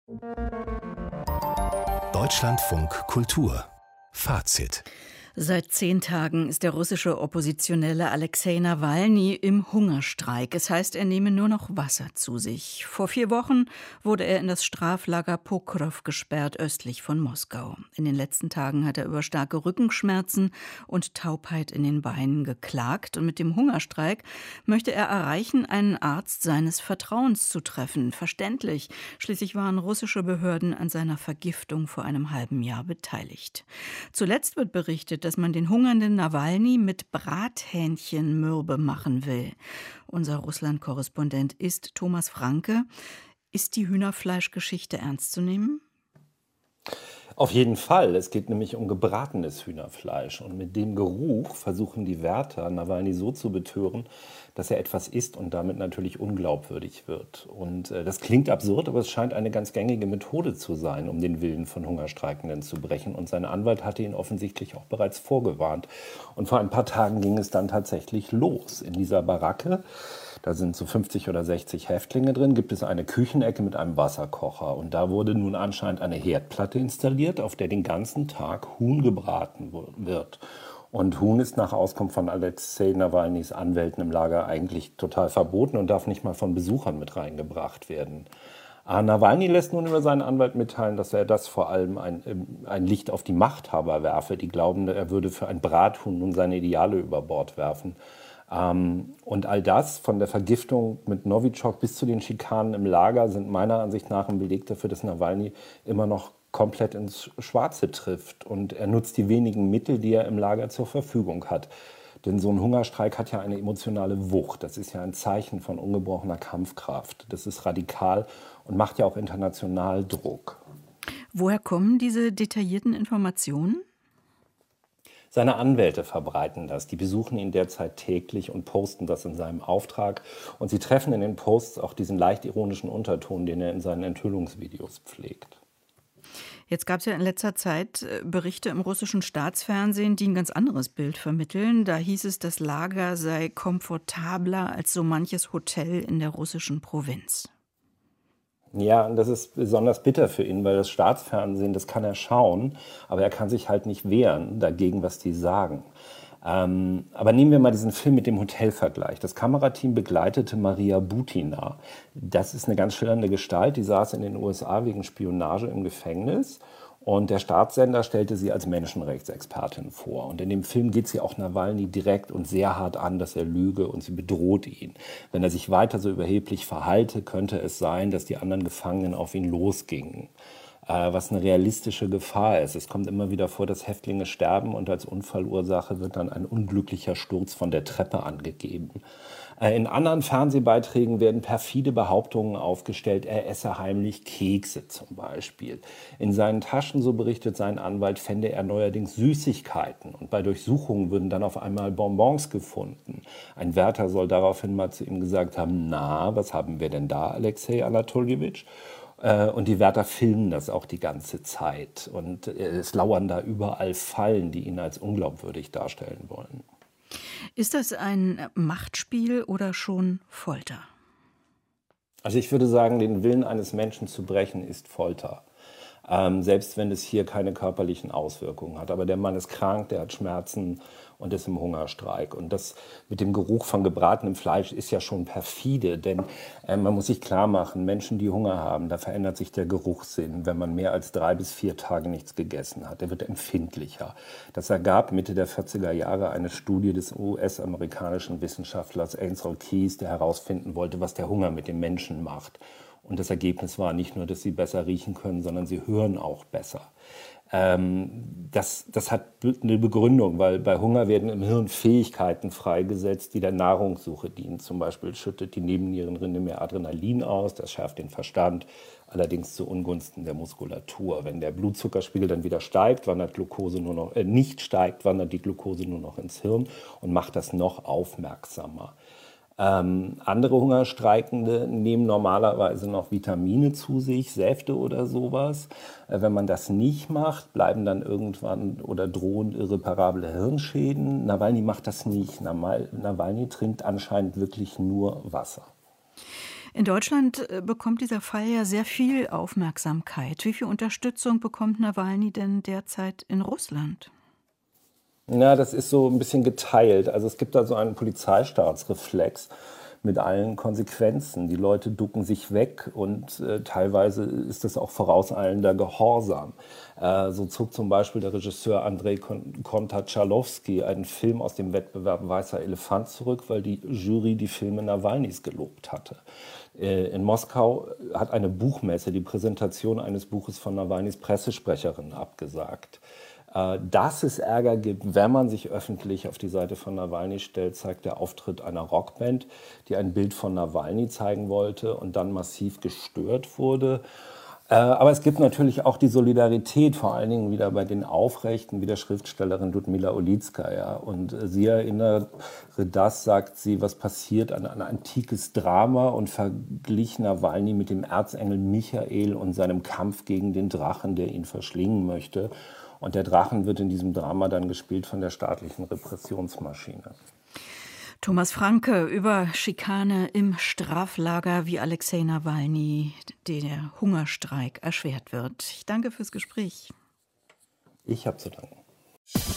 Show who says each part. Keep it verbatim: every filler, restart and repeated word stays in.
Speaker 1: Deutschlandfunk Kultur Fazit.
Speaker 2: Seit zehn Tagen ist der russische Oppositionelle Alexei Nawalny im Hungerstreik. Es heißt, er nehme nur noch Wasser zu sich. Vor vier Wochen wurde er in das Straflager Pokrov gesperrt, östlich von Moskau. In den letzten Tagen hat er über starke Rückenschmerzen und Taubheit in den Beinen geklagt. Und mit dem Hungerstreik möchte er erreichen, einen Arzt seines Vertrauens zu treffen. Verständlich. Schließlich waren russische Behörden an seiner Vergiftung vor einem halben Jahr beteiligt. Zuletzt wird berichtet, dass man den hungernden Nawalny mit Brathähnchen mürbe machen will. Unser Russland-Korrespondent ist Thomas Franke. Ist die Hühnerfleischgeschichte ernst zu nehmen?
Speaker 3: Auf jeden Fall. Es geht nämlich um gebratenes Hühnerfleisch. Und mit dem Geruch versuchen die Wärter, Nawalny so zu betören, dass er etwas isst und damit natürlich unglaubwürdig wird. Und äh, das klingt absurd, aber es scheint eine ganz gängige Methode zu sein, um den Willen von Hungerstreikenden zu brechen. Und sein Anwalt hatte ihn offensichtlich auch bereits vorgewarnt. Und vor ein paar Tagen ging es dann tatsächlich los. In dieser Baracke, da sind so fünfzig oder sechzig Häftlinge drin, gibt es eine Küchenecke mit einem Wasserkocher. Und da wurde nun anscheinend eine Herdplatte installiert, auf der den ganzen Tag Huhn gebraten wird. Und Huhn ist nach Auskunft von Alexei Nawalnys Anwälten im Lager eigentlich total verboten und darf nicht mal von Besuchern mit reingebracht werden. Aber Nawalny lässt nun über seinen Anwalt mitteilen, dass er das vor allem ein, ein Licht auf die Machthaber werfe, die glauben, er würde für ein Brathuhn nun seine Ideale über Bord werfen. Ähm, und all das, von der Vergiftung mit Novichok bis zu den Schikanen im Lager, sind meiner Ansicht nach ein Beleg dafür, dass Nawalny immer noch komplett ins Schwarze trifft. Und er nutzt die wenigen Mittel, die er im Lager zur Verfügung hat. Denn so ein Hungerstreik hat ja eine emotionale Wucht. Das ist ja ein Zeichen von ungebrochener Kampfkraft. Das ist radikal und macht ja auch international Druck.
Speaker 2: Woher kommen diese detaillierten Informationen?
Speaker 3: Seine Anwälte verbreiten das. Die besuchen ihn derzeit täglich und posten das in seinem Auftrag. Und sie treffen in den Posts auch diesen leicht ironischen Unterton, den er in seinen Enthüllungsvideos pflegt.
Speaker 2: Jetzt gab es ja in letzter Zeit Berichte im russischen Staatsfernsehen, die ein ganz anderes Bild vermitteln. Da hieß es, das Lager sei komfortabler als so manches Hotel in der russischen Provinz.
Speaker 3: Ja, und das ist besonders bitter für ihn, weil das Staatsfernsehen, das kann er schauen, aber er kann sich halt nicht wehren dagegen, was die sagen. Ähm, aber nehmen wir mal diesen Film mit dem Hotelvergleich. Das Kamerateam begleitete Maria Butina. Das ist eine ganz schillernde Gestalt, die saß in den U S A wegen Spionage im Gefängnis. Und der Staatssender stellte sie als Menschenrechtsexpertin vor. Und in dem Film geht sie auch Nawalny direkt und sehr hart an, dass er lüge, und sie bedroht ihn. Wenn er sich weiter so überheblich verhalte, könnte es sein, dass die anderen Gefangenen auf ihn losgingen. Äh, was eine realistische Gefahr ist. Es kommt immer wieder vor, dass Häftlinge sterben und als Unfallursache wird dann ein unglücklicher Sturz von der Treppe angegeben. In anderen Fernsehbeiträgen werden perfide Behauptungen aufgestellt, er esse heimlich Kekse zum Beispiel. In seinen Taschen, so berichtet sein Anwalt, fände er neuerdings Süßigkeiten. Und bei Durchsuchungen würden dann auf einmal Bonbons gefunden. Ein Wärter soll daraufhin mal zu ihm gesagt haben, na, was haben wir denn da, Alexei Anatoljewitsch? Und die Wärter filmen das auch die ganze Zeit. Und es lauern da überall Fallen, die ihn als unglaubwürdig darstellen wollen.
Speaker 2: Ist das ein Machtspiel oder schon Folter?
Speaker 3: Also ich würde sagen, den Willen eines Menschen zu brechen ist Folter. Ähm, selbst wenn es hier keine körperlichen Auswirkungen hat. Aber der Mann ist krank, der hat Schmerzen und ist im Hungerstreik. Und das mit dem Geruch von gebratenem Fleisch ist ja schon perfide. Denn äh, man muss sich klar machen, Menschen, die Hunger haben, da verändert sich der Geruchssinn, wenn man mehr als drei bis vier Tage nichts gegessen hat. Der wird empfindlicher. Das ergab Mitte der vierziger Jahre eine Studie des U S-amerikanischen Wissenschaftlers Ancel Keys, der herausfinden wollte, was der Hunger mit dem Menschen macht. Und das Ergebnis war nicht nur, dass sie besser riechen können, sondern sie hören auch besser. Ähm, das, das hat eine Begründung, weil bei Hunger werden im Hirn Fähigkeiten freigesetzt, die der Nahrungssuche dienen. Zum Beispiel schüttet die Nebennierenrinde mehr Adrenalin aus, das schärft den Verstand, allerdings zu Ungunsten der Muskulatur. Wenn der Blutzuckerspiegel dann wieder steigt, wandert Glucose nur noch, äh, nicht steigt, wandert die Glucose nur noch ins Hirn und macht das noch aufmerksamer. Ähm, andere Hungerstreikende nehmen normalerweise noch Vitamine zu sich, Säfte oder sowas. Äh, wenn man das nicht macht, bleiben dann irgendwann oder drohen irreparable Hirnschäden. Nawalny macht das nicht. Nawalny trinkt anscheinend wirklich nur Wasser.
Speaker 2: In Deutschland äh, bekommt dieser Fall ja sehr viel Aufmerksamkeit. Wie viel Unterstützung bekommt Nawalny denn derzeit in Russland?
Speaker 3: Na, das ist so ein bisschen geteilt. Also es gibt da so einen Polizeistaatsreflex mit allen Konsequenzen. Die Leute ducken sich weg und äh, teilweise ist das auch vorauseilender Gehorsam. Äh, so zog zum Beispiel der Regisseur Andrei Kontatschalowski einen Film aus dem Wettbewerb Weißer Elefant zurück, weil die Jury die Filme Nawalnys gelobt hatte. Äh, in Moskau hat eine Buchmesse die Präsentation eines Buches von Nawalnys Pressesprecherin abgesagt. Dass es Ärger gibt, wenn man sich öffentlich auf die Seite von Nawalny stellt, zeigt der Auftritt einer Rockband, die ein Bild von Nawalny zeigen wollte und dann massiv gestört wurde. Aber es gibt natürlich auch die Solidarität, vor allen Dingen wieder bei den Aufrechten, wie der Schriftstellerin Ludmila Ulitskaya. Und sie erinnere das, sagt sie, was passiert, an ein antikes Drama und verglich Nawalny mit dem Erzengel Michael und seinem Kampf gegen den Drachen, der ihn verschlingen möchte. Und der Drachen wird in diesem Drama dann gespielt von der staatlichen Repressionsmaschine.
Speaker 2: Thomas Franke über Schikane im Straflager, wie Alexei Nawalny der Hungerstreik erschwert wird. Ich danke fürs Gespräch.
Speaker 3: Ich habe zu danken.